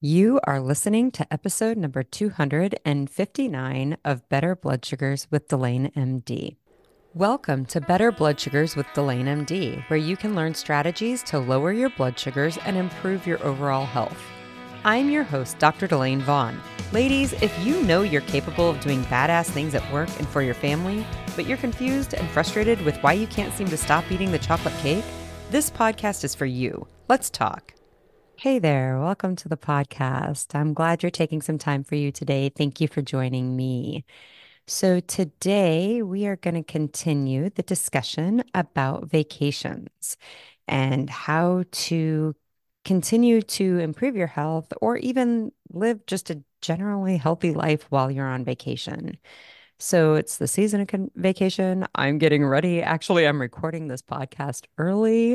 You are listening to episode number 259 of Better Blood Sugars with Delane MD. Welcome to Better Blood Sugars with Delane MD, where you can learn strategies to lower your blood sugars and improve your overall health. I'm your host, Dr. Delane Vaughn. Ladies, if you know you're capable of doing badass things at work and for your family, but you're confused and frustrated with why you can't seem to stop eating the chocolate cake, this podcast is for you. Let's talk. Hey there, welcome to the podcast. I'm glad you're taking some time for you today. Thank you for joining me. So, today we are going to continue the discussion about vacations and how to continue to improve your health or even live just a generally healthy life while you're on vacation. So, it's the season of vacation. I'm getting ready. Actually, I'm recording this podcast early.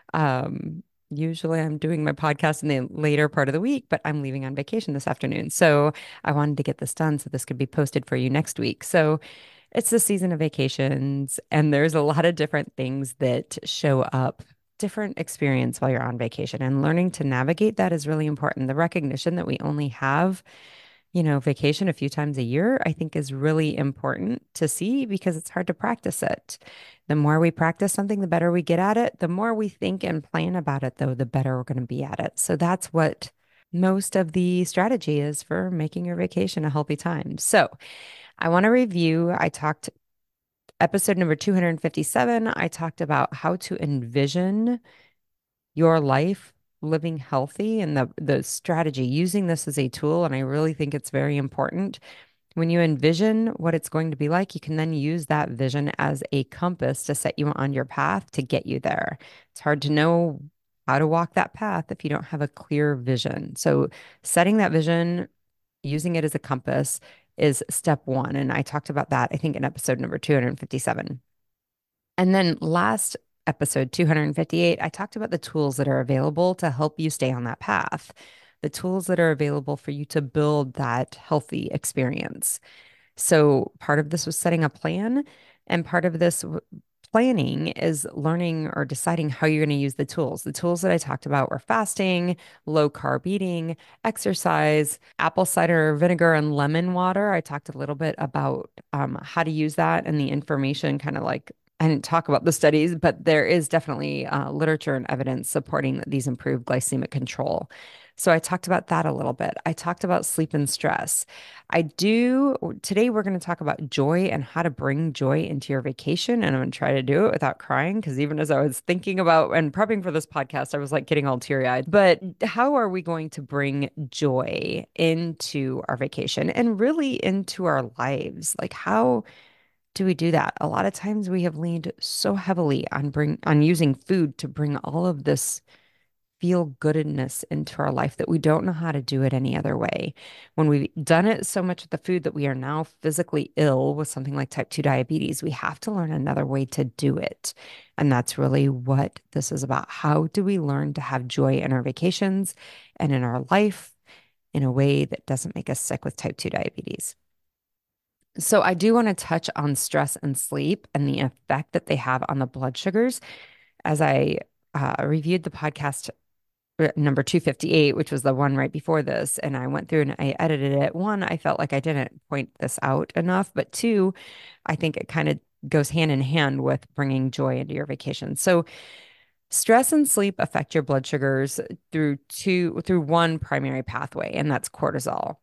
Um, Usually I'm doing my podcast in the later part of the week, but I'm leaving on vacation this afternoon. So I wanted to get this done so this could be posted for you next week. So it's the season of vacations, and there's a lot of different things that show up, different experience while you're on vacation, and learning to navigate that is really important. The recognition that we only have vacation a few times a year, I think is really important to see because it's hard to practice it. The more we practice something, the better we get at it. The more we think and plan about it, though, the better we're going to be at it. So that's what most of the strategy is for making your vacation a healthy time. So I want to review. I talked episode number 257. I talked about how to envision your life living healthy and the strategy using this as a tool. And I really think it's very important. When you envision what it's going to be like, you can then use that vision as a compass to set you on your path to get you there. It's hard to know how to walk that path if you don't have a clear vision. So setting that vision, using it as a compass is step one. And I talked about that, I think, in episode number 257. And then last episode 258, I talked about the tools that are available to help you stay on that path, the tools that are available for you to build that healthy experience. So part of this was setting a plan, and part of this planning is learning or deciding how you're going to use the tools. The tools that I talked about were fasting, low carb eating, exercise, apple cider vinegar, and lemon water. I talked a little bit about how to use that and the information, kind of like I didn't talk about the studies, but there is definitely literature and evidence supporting these improved glycemic control. So I talked about that a little bit. I talked about sleep and stress. Today we're going to talk about joy and how to bring joy into your vacation. And I'm going to try to do it without crying because even as I was thinking about and prepping for this podcast, I was like getting all teary-eyed. But how are we going to bring joy into our vacation and really into our lives? Like, how do we do that? A lot of times we have leaned so heavily on using food to bring all of this feel goodness into our life that we don't know how to do it any other way. When we've done it so much with the food that we are now physically ill with something like type 2 diabetes, we have to learn another way to do it. And that's really what this is about. How do we learn to have joy in our vacations and in our life in a way that doesn't make us sick with type 2 diabetes? So, I do want to touch on stress and sleep and the effect that they have on the blood sugars. As I reviewed the podcast number 258, which was the one right before this, and I went through and I edited it. One, I felt like I didn't point this out enough, but two, I think it kind of goes hand in hand with bringing joy into your vacation. So, stress and sleep affect your blood sugars through one primary pathway, and that's cortisol.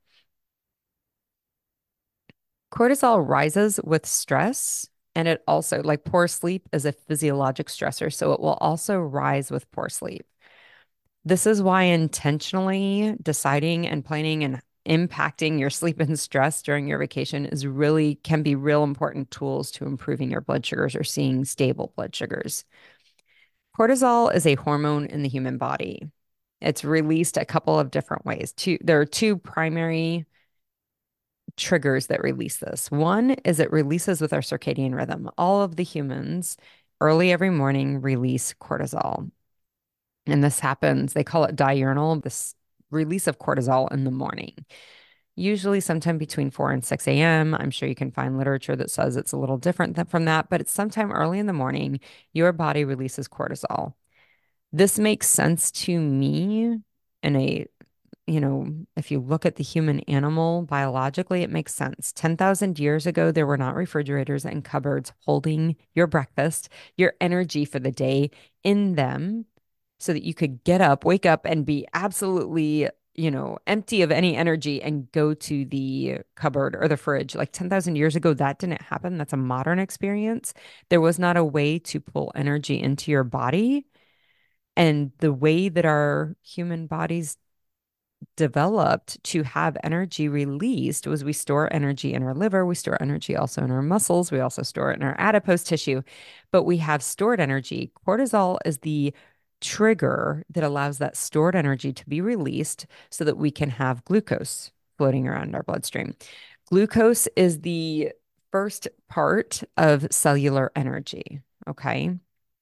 Cortisol rises with stress, and it also, like poor sleep, is a physiologic stressor, so it will also rise with poor sleep. This is why intentionally deciding and planning and impacting your sleep and stress during your vacation is really can be real important tools to improving your blood sugars or seeing stable blood sugars. Cortisol is a hormone in the human body. It's released a couple of different ways. There are two primary triggers that release this. One is it releases with our circadian rhythm. All of the humans early every morning release cortisol. And this happens, they call it diurnal, this release of cortisol in the morning, usually sometime between 4 and 6 a.m. I'm sure you can find literature that says it's a little different from that, but it's sometime early in the morning, your body releases cortisol. This makes sense to me in a if you look at the human animal biologically, it makes sense. 10,000 years ago, there were not refrigerators and cupboards holding your breakfast, your energy for the day in them so that you could get up, wake up, and be absolutely, empty of any energy and go to the cupboard or the fridge. Like 10,000 years ago, that didn't happen. That's a modern experience. There was not a way to pull energy into your body. And the way that our human bodies developed to have energy released was we store energy in our liver, we store energy also in our muscles, we also store it in our adipose tissue, but we have stored energy. Cortisol is the trigger that allows that stored energy to be released so that we can have glucose floating around our bloodstream. Glucose is the first part of cellular energy. Okay.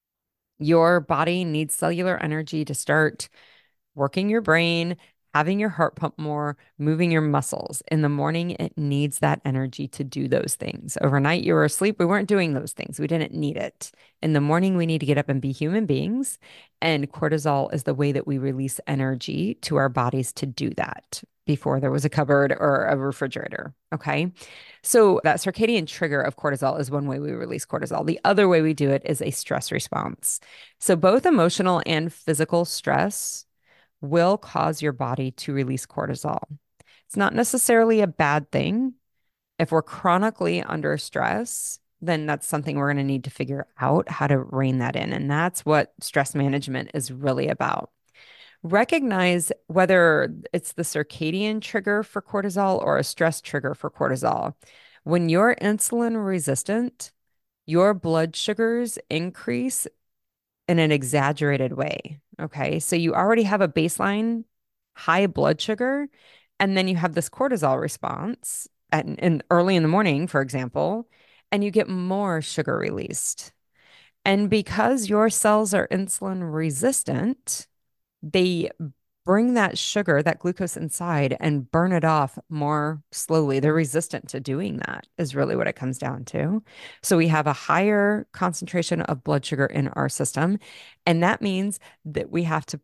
Your body needs cellular energy to start working your brain, having your heart pump more, moving your muscles. In the morning, it needs that energy to do those things. Overnight, you were asleep. We weren't doing those things. We didn't need it. In the morning, we need to get up and be human beings. And cortisol is the way that we release energy to our bodies to do that before there was a cupboard or a refrigerator. Okay. So that circadian trigger of cortisol is one way we release cortisol. The other way we do it is a stress response. So both emotional and physical stress will cause your body to release cortisol. It's not necessarily a bad thing. If we're chronically under stress, then that's something we're going to need to figure out how to rein that in. And that's what stress management is really about. Recognize whether it's the circadian trigger for cortisol or a stress trigger for cortisol. When you're insulin resistant, your blood sugars increase in an exaggerated way. Okay. So you already have a baseline high blood sugar, and then you have this cortisol response early in the morning, for example, and you get more sugar released. And because your cells are insulin resistant, they bring that sugar, that glucose inside and burn it off more slowly. They're resistant to doing that, is really what it comes down to. So we have a higher concentration of blood sugar in our system. And that means that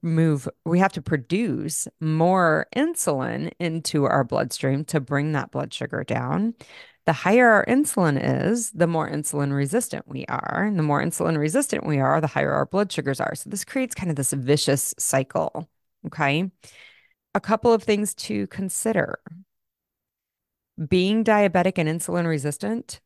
we have to produce more insulin into our bloodstream to bring that blood sugar down. The higher our insulin is, the more insulin resistant we are. And the more insulin resistant we are, the higher our blood sugars are. So this creates kind of this vicious cycle. Okay. A couple of things to consider. Being diabetic and insulin resistant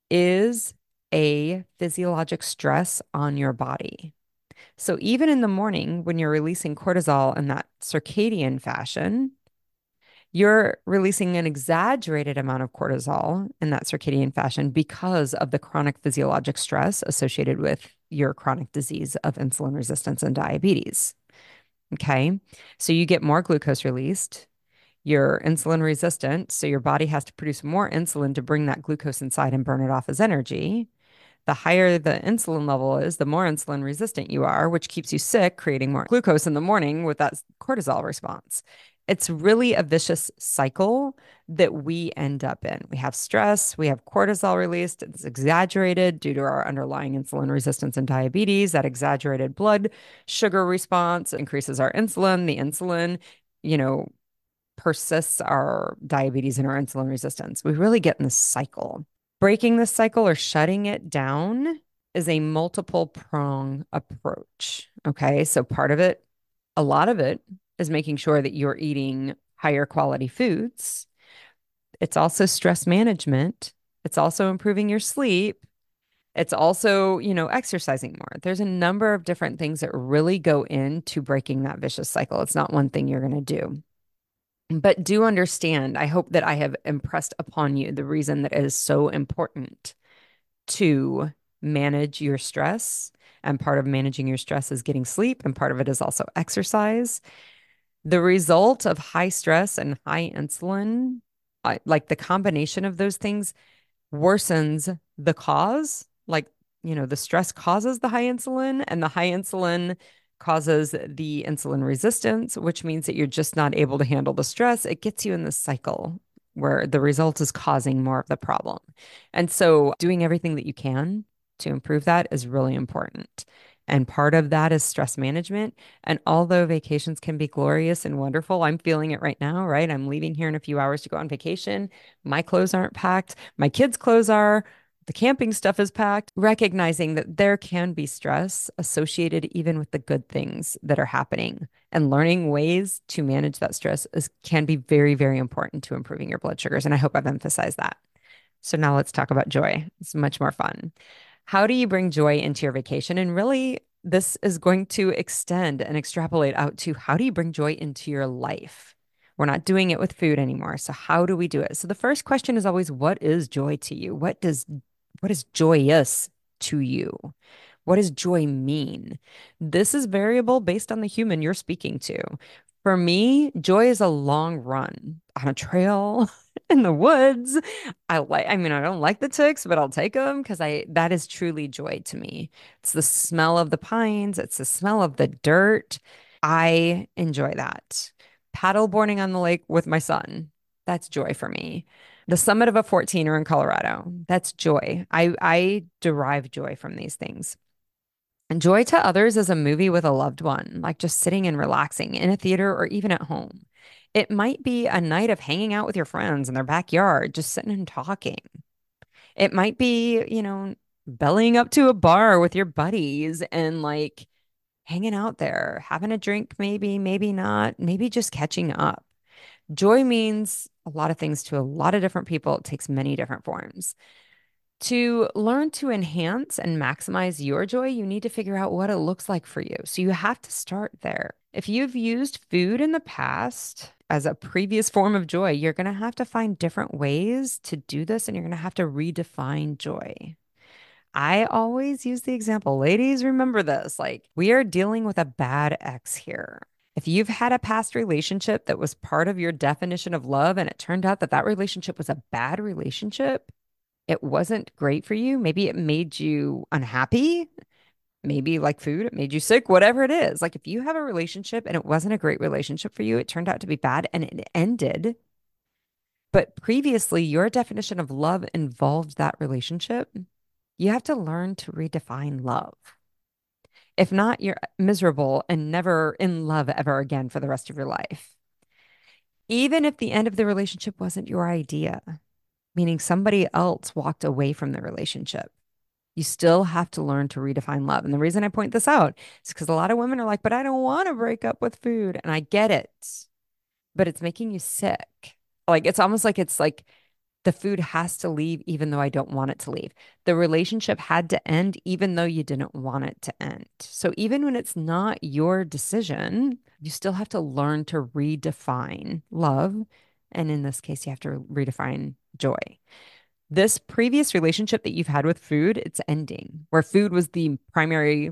is a physiologic stress on your body. So even in the morning, when you're releasing cortisol in that circadian fashion, you're releasing an exaggerated amount of cortisol in that circadian fashion because of the chronic physiologic stress associated with your chronic disease of insulin resistance and diabetes. Okay. So you get more glucose released. You're insulin resistant. So your body has to produce more insulin to bring that glucose inside and burn it off as energy. The higher the insulin level is, the more insulin resistant you are, which keeps you sick, creating more glucose in the morning with that cortisol response. It's really a vicious cycle that we end up in. We have stress, we have cortisol released, it's exaggerated due to our underlying insulin resistance and diabetes. That exaggerated blood sugar response increases our insulin. The insulin, you know, persists our diabetes and our insulin resistance. We really get in this cycle. Breaking this cycle or shutting it down is a multiple prong approach. Okay. So part of it, a lot of it is making sure that you're eating higher quality foods. It's also stress management. It's also improving your sleep. It's also, exercising more. There's a number of different things that really go into breaking that vicious cycle. It's not one thing you're going to do. But do understand, I hope that I have impressed upon you the reason that it is so important to manage your stress. And part of managing your stress is getting sleep, and part of it is also exercise. The result of high stress and high insulin, like the combination of those things, worsens the cause. Like, the stress causes the high insulin, and the high insulin causes the insulin resistance, which means that you're just not able to handle the stress. It gets you in this cycle where the result is causing more of the problem. And so doing everything that you can to improve that is really important. And part of that is stress management. And although vacations can be glorious and wonderful, I'm feeling it right now, right? I'm leaving here in a few hours to go on vacation. My clothes aren't packed. My kids' clothes are. The camping stuff is packed. Recognizing that there can be stress associated even with the good things that are happening, and learning ways to manage that stress can be very, very important to improving your blood sugars. And I hope I've emphasized that. So now let's talk about joy. It's much more fun. How do you bring joy into your vacation? And really, this is going to extend and extrapolate out to how do you bring joy into your life? We're not doing it with food anymore. So how do we do it? So the first question is always, what is joy to you? What is joyous to you? What does joy mean? This is variable based on the human you're speaking to. For me, joy is a long run on a trail in the woods. I mean, I don't like the ticks, but I'll take them because that is truly joy to me. It's the smell of the pines, it's the smell of the dirt. I enjoy that. Paddleboarding on the lake with my son, that's joy for me. The summit of a 14er in Colorado, that's joy. I derive joy from these things. And joy to others is a movie with a loved one, like just sitting and relaxing in a theater or even at home. It might be a night of hanging out with your friends in their backyard, just sitting and talking. It might be, bellying up to a bar with your buddies and like hanging out there, having a drink, maybe, maybe not, maybe just catching up. Joy means a lot of things to a lot of different people. It takes many different forms. To learn to enhance and maximize your joy, you need to figure out what it looks like for you. So you have to start there. If you've used food in the past as a previous form of joy, you're going to have to find different ways to do this, and you're going to have to redefine joy. I always use the example, ladies, remember this, like we are dealing with a bad ex here. If you've had a past relationship that was part of your definition of love and it turned out that that relationship was a bad relationship, it wasn't great for you. Maybe it made you unhappy. Maybe like food, it made you sick, whatever it is. Like if you have a relationship and it wasn't a great relationship for you, it turned out to be bad and it ended. But previously, your definition of love involved that relationship. You have to learn to redefine love. If not, you're miserable and never in love ever again for the rest of your life. Even if the end of the relationship wasn't your idea, meaning somebody else walked away from the relationship. You still have to learn to redefine love. And the reason I point this out is because a lot of women are like, but I don't want to break up with food. And I get it, but it's making you sick. Like it's like the food has to leave even though I don't want it to leave. The relationship had to end even though you didn't want it to end. So even when it's not your decision, you still have to learn to redefine love. And in this case, you have to redefine joy. This previous relationship that you've had with food, it's ending, where food was the primary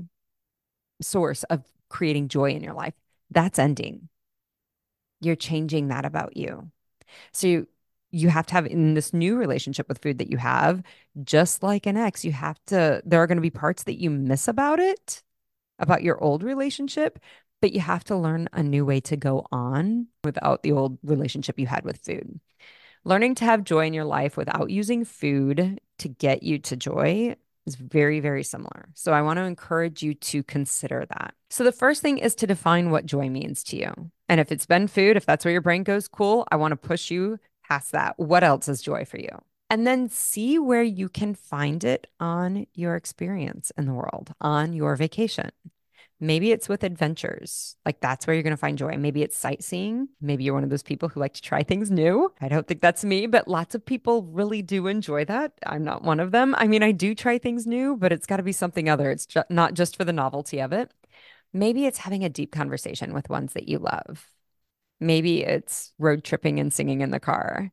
source of creating joy in your life. That's ending. You're changing that about you. So you have to have in this new relationship with food that you have, just like an ex, there are going to be parts that you miss about it, about your old relationship, but you have to learn a new way to go on without the old relationship you had with food. Learning to have joy in your life without using food to get you to joy is very, very similar. So I want to encourage you to consider that. So the first thing is to define what joy means to you. And if it's been food, if that's where your brain goes, cool, I want to push you past that. What else is joy for you? And then see where you can find it on your experience in the world, on your vacation. Maybe it's with adventures. Like that's where you're going to find joy. Maybe it's sightseeing. Maybe you're one of those people who like to try things new. I don't think that's me, but lots of people really do enjoy that. I'm not one of them. I mean, I do try things new, but it's got to be something other. It's not just for the novelty of it. Maybe it's having a deep conversation with ones that you love. Maybe it's road tripping and singing in the car.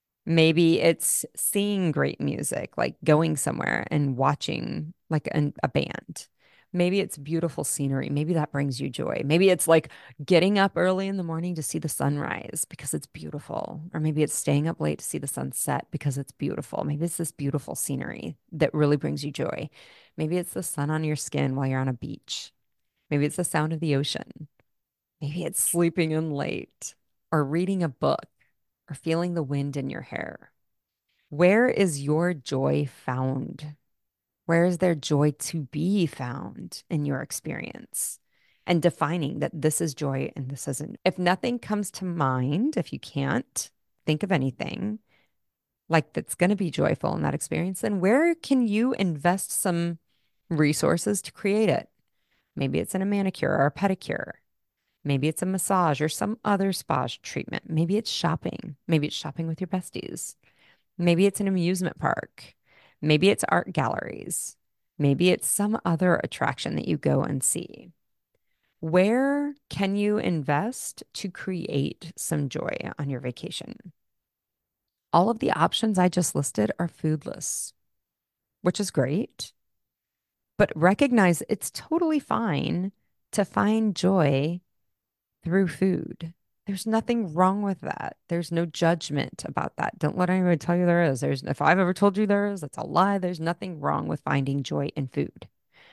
Maybe it's seeing great music, like going somewhere and watching like a band. Maybe it's beautiful scenery. Maybe that brings you joy. Maybe it's like getting up early in the morning to see the sunrise because it's beautiful. Or maybe it's staying up late to see the sunset because it's beautiful. Maybe it's this beautiful scenery that really brings you joy. Maybe it's the sun on your skin while you're on a beach. Maybe it's the sound of the ocean. Maybe it's sleeping in late or reading a book or feeling the wind in your hair. Where is your joy found? Where is there joy to be found in your experience? And defining that this is joy and this isn't. If nothing comes to mind, if you can't think of anything like that's going to be joyful in that experience, then where can you invest some resources to create it? Maybe it's in a manicure or a pedicure. Maybe it's a massage or some other spa treatment. Maybe it's shopping. Maybe it's shopping with your besties. Maybe it's an amusement park. Maybe it's art galleries. Maybe it's some other attraction that you go and see. Where can you invest to create some joy on your vacation? All of the options I just listed are foodless, which is great, but recognize it's totally fine to find joy through food. There's nothing wrong with that. There's no judgment about that. Don't let anyone tell you there is. If I've ever told you there is, that's a lie. There's nothing wrong with finding joy in food.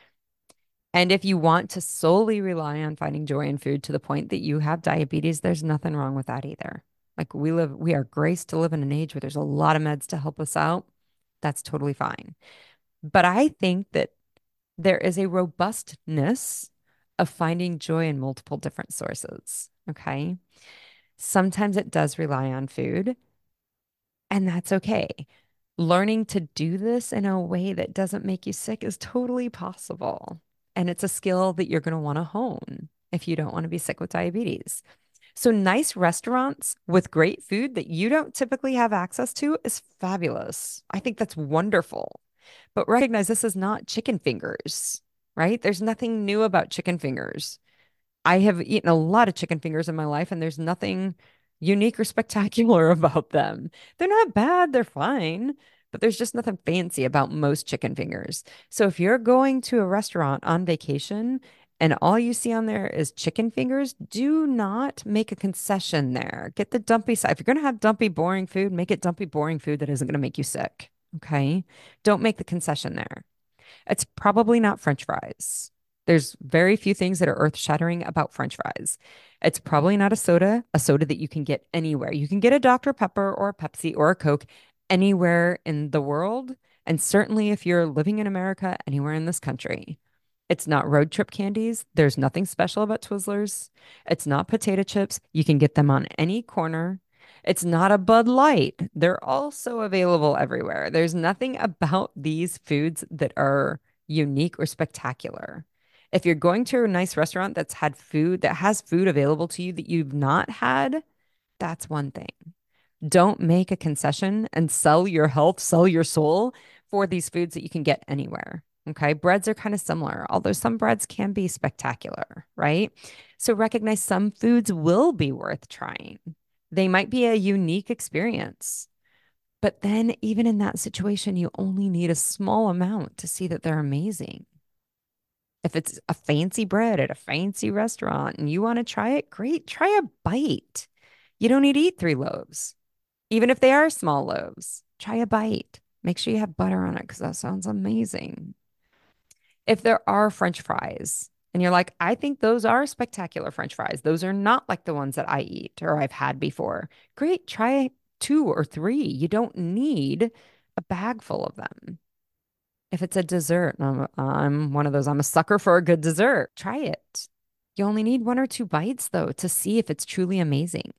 And if you want to solely rely on finding joy in food to the point that you have diabetes, there's nothing wrong with that either. Like we are graced to live in an age where there's a lot of meds to help us out. That's totally fine. But I think that there is a robustness of finding joy in multiple different sources. Okay. Sometimes it does rely on food, and that's okay. Learning to do this in a way that doesn't make you sick is totally possible. And it's a skill that you're going to want to hone if you don't want to be sick with diabetes. So, nice restaurants with great food that you don't typically have access to is fabulous. I think that's wonderful. But recognize this is not chicken fingers, right? There's nothing new about chicken fingers. I have eaten a lot of chicken fingers in my life, and there's nothing unique or spectacular about them. They're not bad, they're fine, but there's just nothing fancy about most chicken fingers. So if you're going to a restaurant on vacation and all you see on there is chicken fingers, do not make a concession there. Get the dumpy side. If you're going to have dumpy, boring food, make it dumpy, boring food that isn't going to make you sick. Okay. Don't make the concession there. It's probably not French fries. There's very few things that are earth-shattering about French fries. It's probably not a soda that you can get anywhere. You can get a Dr. Pepper or a Pepsi or a Coke anywhere in the world. And certainly if you're living in America, anywhere in this country. It's not road trip candies. There's nothing special about Twizzlers. It's not potato chips. You can get them on any corner. It's not a Bud Light. They're also available everywhere. There's nothing about these foods that are unique or spectacular. If you're going to a nice restaurant that's had food that has food available to you that you've not had, that's one thing. Don't make a concession and sell your health, sell your soul for these foods that you can get anywhere. Okay. Breads are kind of similar, although some breads can be spectacular, right? So recognize some foods will be worth trying. They might be a unique experience. But then, even in that situation, you only need a small amount to see that they're amazing. If it's a fancy bread at a fancy restaurant and you want to try it, great, try a bite. You don't need to eat 3 loaves. Even if they are small loaves, try a bite. Make sure you have butter on it because that sounds amazing. If there are French fries and you're like, I think those are spectacular French fries, those are not like the ones that I eat or I've had before. Great, try 2 or 3. You don't need a bag full of them. If it's a dessert, and I'm one of those, I'm a sucker for a good dessert. Try it. You only need 1 or 2 bites though to see if it's truly amazing.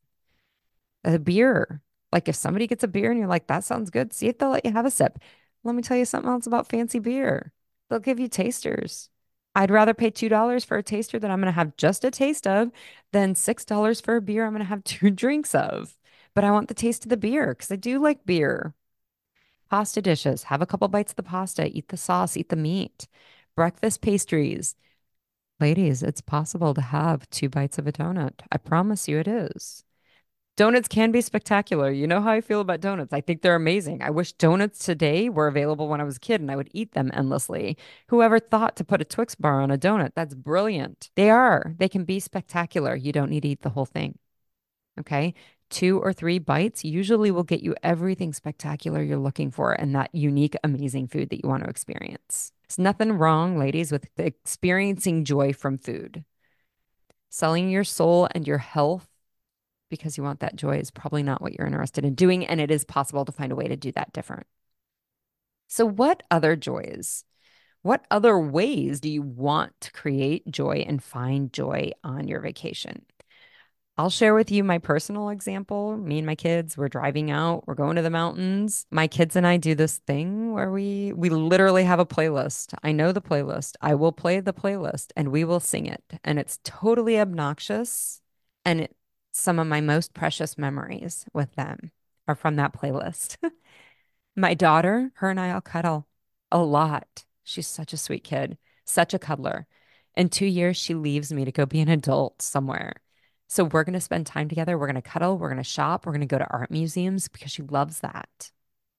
A beer. Like if somebody gets a beer and you're like, that sounds good, see if they'll let you have a sip. Let me tell you something else about fancy beer. They'll give you tasters. I'd rather pay $2 for a taster that I'm going to have just a taste of than $6 for a beer I'm going to have 2 drinks of. But I want the taste of the beer because I do like beer. Pasta dishes, have a couple bites of the pasta, eat the sauce, eat the meat. Breakfast pastries. Ladies, it's possible to have 2 bites of a donut. I promise you it is. Donuts can be spectacular. You know how I feel about donuts. I think they're amazing. I wish donuts today were available when I was a kid and I would eat them endlessly. Whoever thought to put a Twix bar on a donut? That's brilliant. They are. They can be spectacular. You don't need to eat the whole thing. Okay. 2 or 3 bites usually will get you everything spectacular you're looking for and that unique, amazing food that you want to experience. There's nothing wrong, ladies, with experiencing joy from food. Selling your soul and your health because you want that joy is probably not what you're interested in doing. And it is possible to find a way to do that different. So, what other joys What other ways do you want to create joy and find joy on your vacation? I'll share with you my personal example. Me and my kids, we're driving out, we're going to the mountains. My kids and I do this thing where we literally have a playlist. I know the playlist. I will play the playlist and we will sing it. And it's totally obnoxious. And some of my most precious memories with them are from that playlist. My daughter, her and I'll cuddle a lot. She's such a sweet kid, such a cuddler. In 2 years, she leaves me to go be an adult somewhere. So we're going to spend time together. We're going to cuddle. We're going to shop. We're going to go to art museums because she loves that.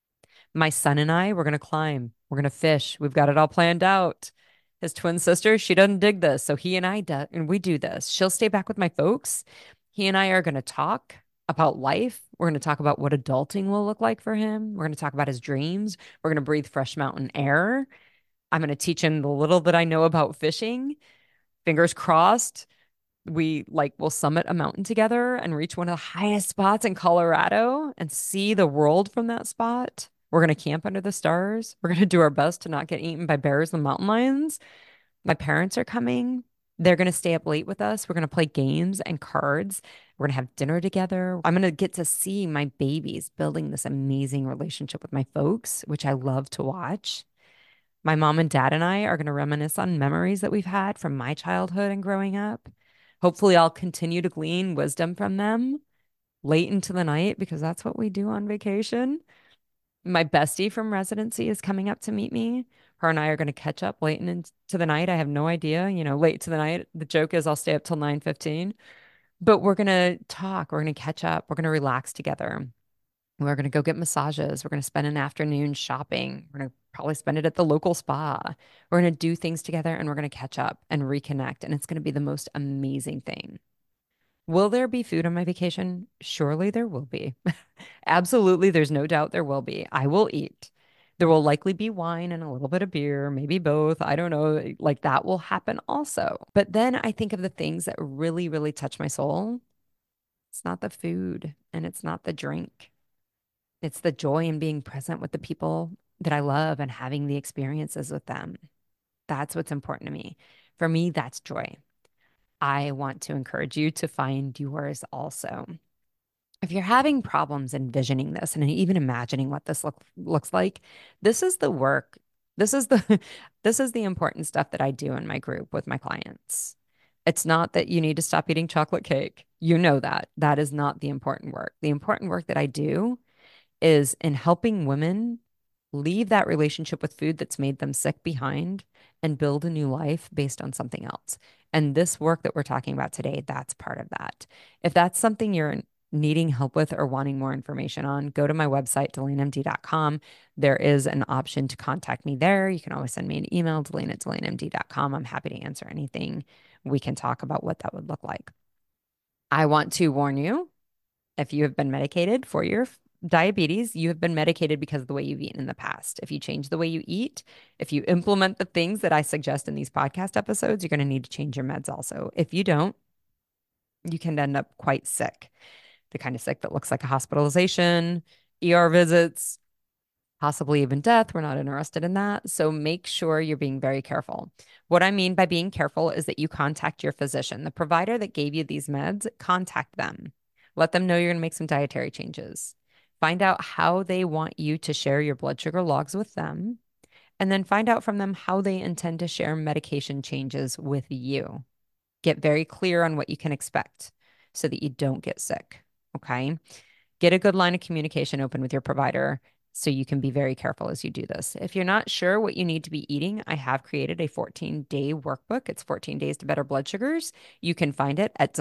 My son and I, we're going to climb. We're going to fish. We've got it all planned out. His twin sister, she doesn't dig this. So he and I do, and we do this. She'll stay back with my folks. He and I are going to talk about life. We're going to talk about what adulting will look like for him. We're going to talk about his dreams. We're going to breathe fresh mountain air. I'm going to teach him the little that I know about fishing. Fingers crossed we like will summit a mountain together and reach one of the highest spots in Colorado and see the world from that spot. We're going to camp under the stars. We're going to do our best to not get eaten by bears and mountain lions. My parents are coming. They're going to stay up late with us. We're going to play games and cards. We're going to have dinner together. I'm going to get to see my babies building this amazing relationship with my folks, which I love to watch. My mom and dad and I are going to reminisce on memories that we've had from my childhood and growing up. Hopefully, I'll continue to glean wisdom from them late into the night because that's what we do on vacation. My bestie from residency is coming up to meet me. Her and I are going to catch up late into the night. I have no idea, late to the night. The joke is I'll stay up till 9:15, but we're going to talk. We're going to catch up. We're going to relax together. We're going to go get massages. We're going to spend an afternoon shopping. We're going to probably spend it at the local spa. We're going to do things together and we're going to catch up and reconnect. And it's going to be the most amazing thing. Will there be food on my vacation? Surely there will be. Absolutely. There's no doubt there will be. I will eat. There will likely be wine and a little bit of beer, maybe both. I don't know. Like that will happen also. But then I think of the things that really, really touch my soul. It's not the food and it's not the drink. It's the joy in being present with the people that I love and having the experiences with them. That's what's important to me. For me, that's joy. I want to encourage you to find yours also. If you're having problems envisioning this and even imagining what this looks like, this is the work. This is the this is the important stuff that I do in my group with my clients. It's not that you need to stop eating chocolate cake. You know that. That is not the important work. The important work that I do is in helping women leave that relationship with food that's made them sick behind and build a new life based on something else. And this work that we're talking about today, that's part of that. If that's something you're needing help with or wanting more information on, go to my website, DelaneMD.com. There is an option to contact me there. You can always send me an email, Delane@DelaneMD.com. I'm happy to answer anything. We can talk about what that would look like. I want to warn you if you have been medicated for your diabetes, you have been medicated because of the way you've eaten in the past. If you change the way you eat, if you implement the things that I suggest in these podcast episodes, you're going to need to change your meds also. If you don't, you can end up quite sick. The kind of sick that looks like a hospitalization, ER visits, possibly even death. We're not interested in that. So make sure you're being very careful. What I mean by being careful is that you contact your physician, the provider that gave you these meds, contact them. Let them know you're going to make some dietary changes. Find out how they want you to share your blood sugar logs with them, and then find out from them how they intend to share medication changes with you. Get very clear on what you can expect so that you don't get sick. Okay. Get a good line of communication open with your provider so you can be very careful as you do this. If you're not sure what you need to be eating, I have created a 14-day workbook. It's 14 days to better blood sugars. You can find it at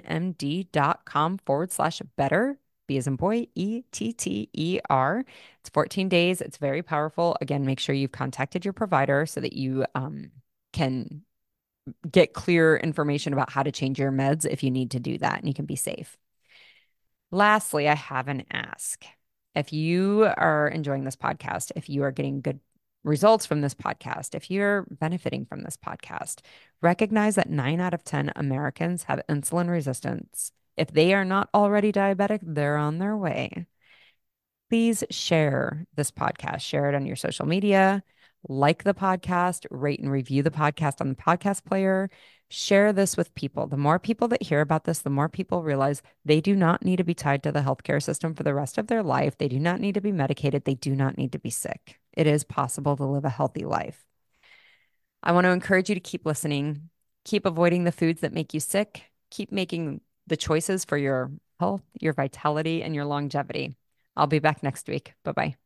delanemd.com/better. B as in boy, ETTER. It's 14 days. It's very powerful. Again, make sure you've contacted your provider so that you can get clear information about how to change your meds if you need to do that and you can be safe. Lastly, I have an ask. If you are enjoying this podcast, if you are getting good results from this podcast, if you're benefiting from this podcast, recognize that 9 out of 10 Americans have insulin resistance. If they are not already diabetic, they're on their way. Please share this podcast, share it on your social media. Like the podcast, rate and review the podcast on the podcast player. Share this with people. The more people that hear about this, the more people realize they do not need to be tied to the healthcare system for the rest of their life. They do not need to be medicated. They do not need to be sick. It is possible to live a healthy life. I want to encourage you to keep listening, keep avoiding the foods that make you sick, keep making the choices for your health, your vitality, and your longevity. I'll be back next week. Bye bye.